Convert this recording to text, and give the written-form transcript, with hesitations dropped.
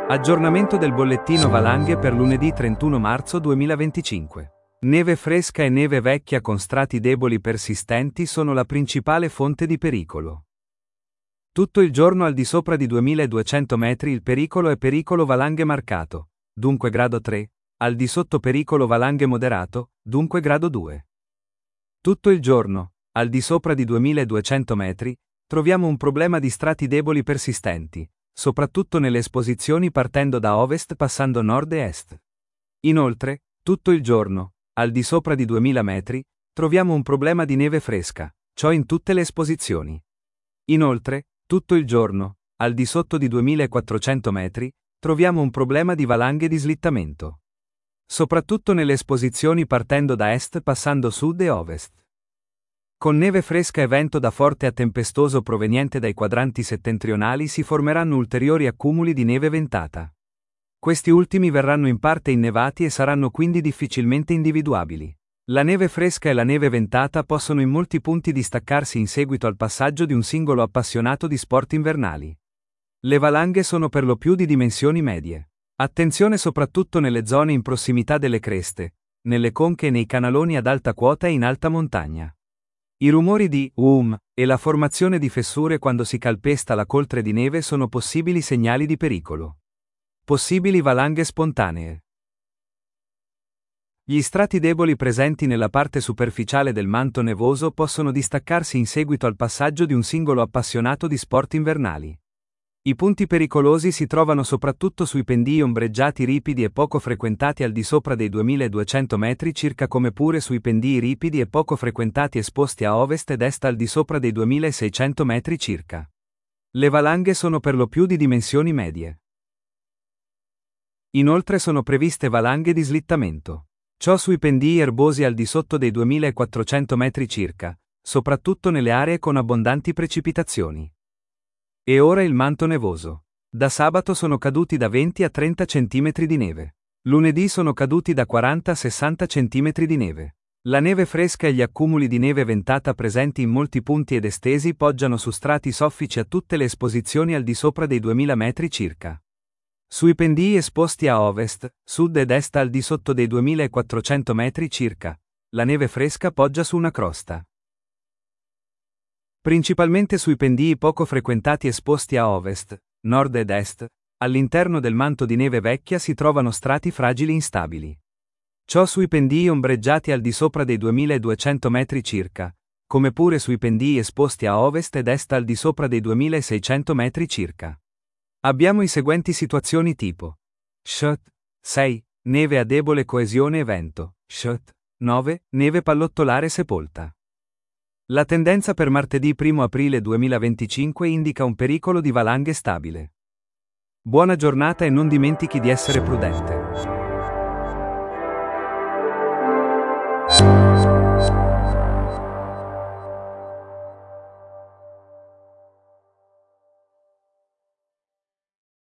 Aggiornamento del bollettino valanghe per lunedì 31 marzo 2025. Neve fresca e neve vecchia con strati deboli persistenti sono la principale fonte di pericolo. Tutto il giorno al di sopra di 2200 metri il pericolo è pericolo valanghe marcato, dunque grado 3, al di sotto pericolo valanghe moderato, dunque grado 2. Tutto il giorno, al di sopra di 2200 metri, troviamo un problema di strati deboli persistenti, soprattutto nelle esposizioni partendo da ovest passando nord e est. Inoltre, tutto il giorno, al di sopra di 2000 metri, troviamo un problema di neve fresca, ciò in tutte le esposizioni. Inoltre, tutto il giorno, al di sotto di 2400 metri, troviamo un problema di valanghe di slittamento. Soprattutto nelle esposizioni partendo da est passando sud e ovest. Con neve fresca e vento da forte a tempestoso proveniente dai quadranti settentrionali si formeranno ulteriori accumuli di neve ventata. Questi ultimi verranno in parte innevati e saranno quindi difficilmente individuabili. La neve fresca e la neve ventata possono in molti punti distaccarsi in seguito al passaggio di un singolo appassionato di sport invernali. Le valanghe sono per lo più di dimensioni medie. Attenzione soprattutto nelle zone in prossimità delle creste, nelle conche e nei canaloni ad alta quota e in alta montagna. I rumori di e la formazione di fessure quando si calpesta la coltre di neve sono possibili segnali di pericolo. Possibili valanghe spontanee. Gli strati deboli presenti nella parte superficiale del manto nevoso possono distaccarsi in seguito al passaggio di un singolo appassionato di sport invernali. I punti pericolosi si trovano soprattutto sui pendii ombreggiati ripidi e poco frequentati al di sopra dei 2200 metri circa come pure sui pendii ripidi e poco frequentati esposti a ovest ed est al di sopra dei 2600 metri circa. Le valanghe sono per lo più di dimensioni medie. Inoltre sono previste valanghe di slittamento. Ciò sui pendii erbosi al di sotto dei 2400 metri circa, soprattutto nelle aree con abbondanti precipitazioni. E ora il manto nevoso. Da sabato sono caduti da 20 a 30 cm di neve. Lunedì sono caduti da 40 a 60 cm di neve. La neve fresca e gli accumuli di neve ventata presenti in molti punti ed estesi poggiano su strati soffici a tutte le esposizioni al di sopra dei 2000 metri circa. Sui pendii esposti a ovest, sud ed est al di sotto dei 2400 metri circa, la neve fresca poggia su una crosta. Principalmente sui pendii poco frequentati esposti a ovest, nord ed est, all'interno del manto di neve vecchia si trovano strati fragili instabili. Ciò sui pendii ombreggiati al di sopra dei 2200 metri circa, come pure sui pendii esposti a ovest ed est al di sopra dei 2600 metri circa. Abbiamo i seguenti situazioni tipo. Shot 6. Neve a debole coesione e vento. Shot 9. Neve pallottolare sepolta. La tendenza per martedì 1 aprile 2025 indica un pericolo di valanghe stabile. Buona giornata e non dimentichi di essere prudente.